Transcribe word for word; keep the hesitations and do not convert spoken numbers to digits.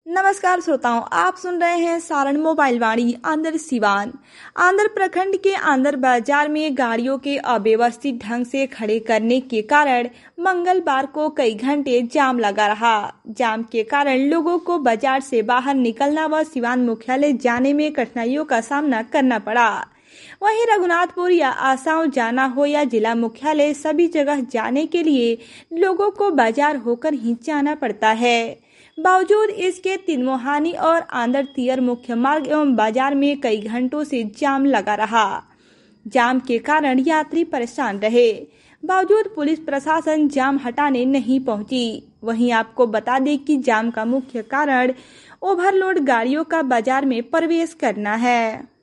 नमस्कार श्रोताओं, आप सुन रहे हैं सारण मोबाइल वाणी आंध्र सिवान। आंध्र प्रखंड के आंध्र बाजार में गाड़ियों के अव्यवस्थित ढंग से खड़े करने के कारण मंगलवार को कई घंटे जाम लगा रहा। जाम के कारण लोगों को बाजार से बाहर निकलना व सिवान मुख्यालय जाने में कठिनाइयों का सामना करना पड़ा। वहीं रघुनाथपुर या आसाम जाना हो या जिला मुख्यालय, सभी जगह जाने के लिए लोगों को बाजार होकर ही जाना पड़ता है। बावजूद इसके तिनमोहानी और आंध्र तियर मुख्य मार्ग एवं बाजार में कई घंटों से जाम लगा रहा। जाम के कारण यात्री परेशान रहे। बावजूद पुलिस प्रशासन जाम हटाने नहीं पहुंची। वहीं आपको बता दें कि जाम का मुख्य कारण ओवरलोड गाड़ियों का बाजार में प्रवेश करना है।